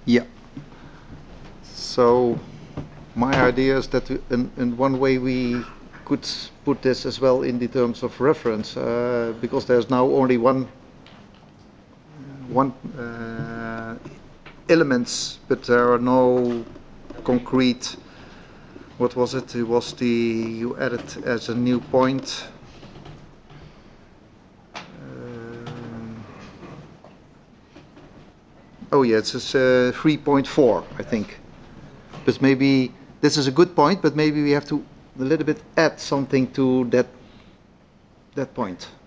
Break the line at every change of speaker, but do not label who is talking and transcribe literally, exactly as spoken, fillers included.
Yeah. So my idea is that we- in, in one way we could put this as well in the terms of reference, uh, because there's now only one one uh, elements, but there are no concrete. What was it? It was the you added as a new point. Um, oh yeah, it's uh, three point four, I think. But maybe this is a good point, but maybe we have to a little bit add something to that that point.